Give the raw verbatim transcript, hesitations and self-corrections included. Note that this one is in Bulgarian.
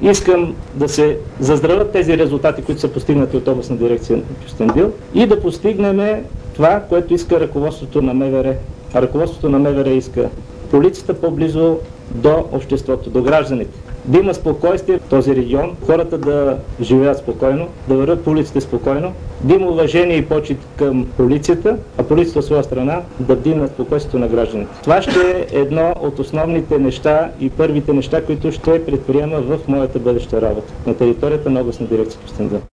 Искам да се заздравят тези резултати, които са постигнати от областна дирекция на Кюстендил и да постигнем това, което иска ръководството на МВР. А ръководството на МВР иска полицията по-близо до обществото, до гражданите. Да има спокойствие в този регион, хората да живеят спокойно, да вървят по улиците спокойно, да има уважение и почит към полицията, а полицията от своя страна да бди на спокойствието на гражданите. Това ще е едно от основните неща и първите неща, които ще предприема в моята бъдеща работа на територията на областна дирекция Кюстендил.